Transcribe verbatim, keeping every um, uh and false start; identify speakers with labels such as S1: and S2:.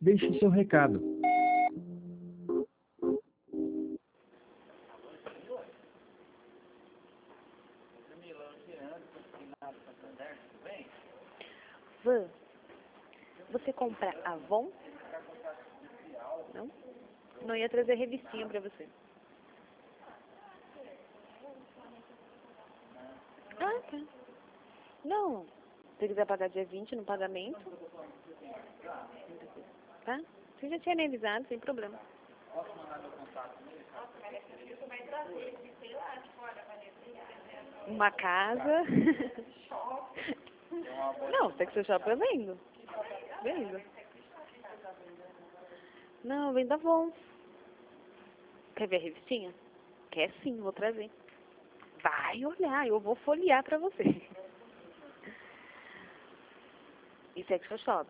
S1: Deixe seu recado.
S2: Van, você compra Avon? Não? Não ia trazer revistinha pra você. Ah, tá. Não. Se você quiser pagar dia vinte no pagamento, tá? Você já tinha analisado, sem problema. Uma casa. Não, Sexo Shop eu vendo. Vendo. Não, eu vendo Avon. Quer ver a revistinha? Quer sim, vou trazer. Vai olhar, eu vou folhear pra você. E Sexo Shop.